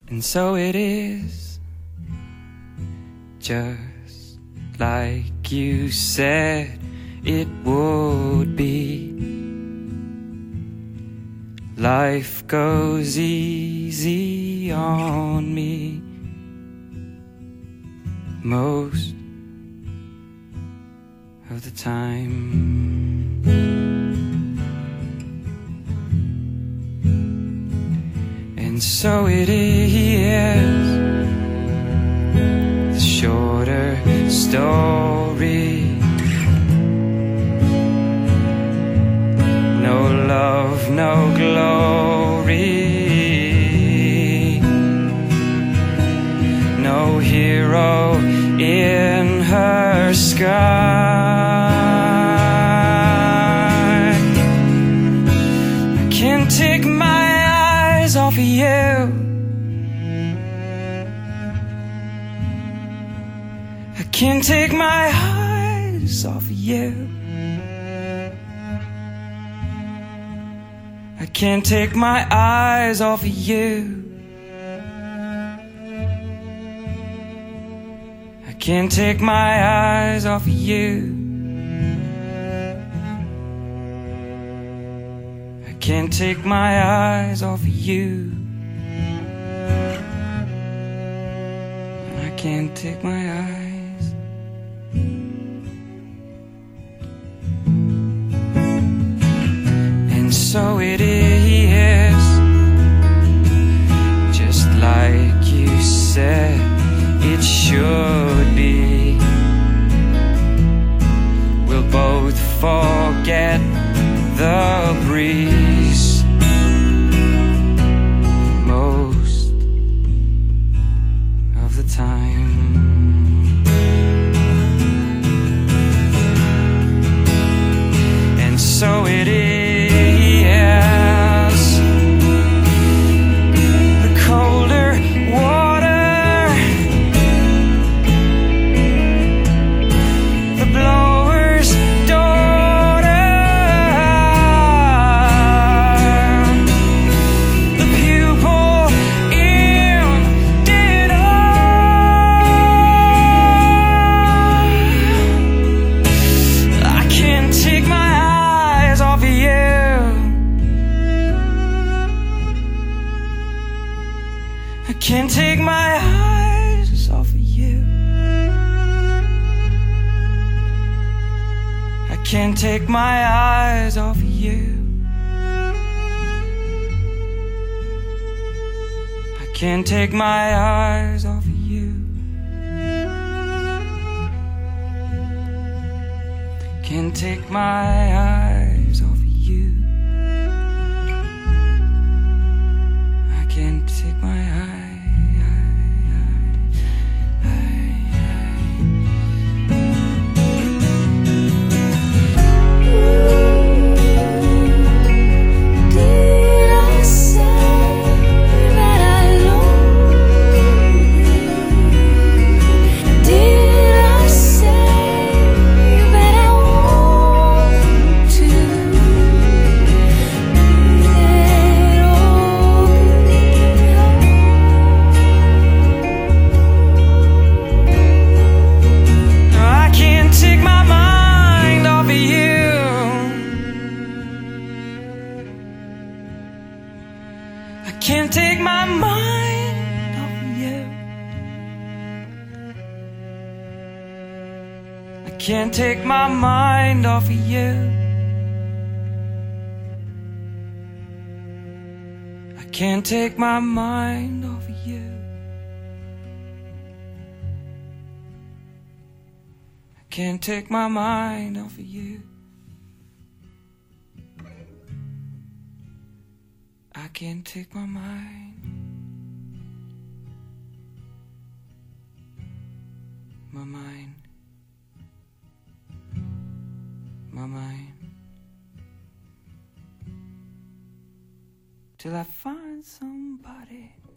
And so it is, just like you said it would be. Life goes easy on me most of the time. And so it is, the shorter story. No love, no glory, no hero in her sky. I can't take my eyes off of you. I can't take my eyes off of you. I can't take my eyes off of you. I can't take my eyes off of you. I can't take my eyes off of you. I can't take my eyes. And so it is, just like you said it should be. We'll both forget the breeze most of the time. And so it is, the colder water, the blower's daughter, the pupil in dinner. I can't take my eyes off of you. I can't take my eyes off of you. I can't take my eyes off of you. I can't take my eyes off of you. Can't take my eyes off of you. I can't take my eyes. Did I say that I love you? Did I say that I want to? Let all be I can't take my mind off of you. I can't take my mind off of you. I can't take my mind off of you. I can't take my mind off of you. I can't take my mind off of you. I can't take my mind. My mind. My mind. Till I find somebody